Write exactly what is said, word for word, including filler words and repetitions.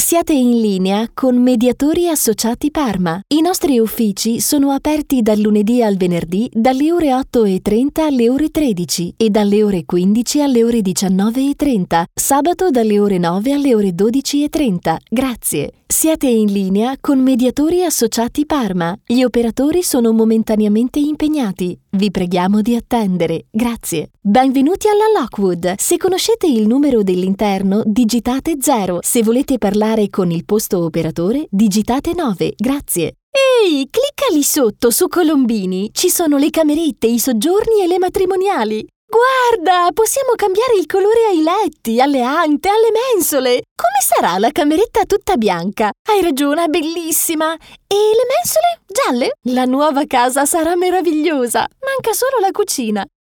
Siete in linea con Mediatori Associati Parma. I nostri uffici sono aperti dal lunedì al venerdì dalle ore otto e trenta alle ore tredici e dalle ore quindici alle ore diciannove e trenta, sabato dalle ore nove alle ore dodici e trenta. Grazie. Siete in linea con Mediatori Associati Parma. Gli operatori sono momentaneamente impegnati. Vi preghiamo di attendere. Grazie. Benvenuti alla Lockwood. Se conoscete il numero dell'interno, digitate zero. Se volete parlare con il posto operatore, digitate nove. Grazie. Ehi, clicca lì sotto su Colombini. Ci sono le camerette, i soggiorni e le matrimoniali. Guarda, possiamo cambiare il colore ai letti, alle ante, alle mensole. Come sarà la cameretta tutta bianca? Hai ragione, è bellissima. E le mensole? Gialle? La nuova casa sarà meravigliosa. Manca solo la cucina.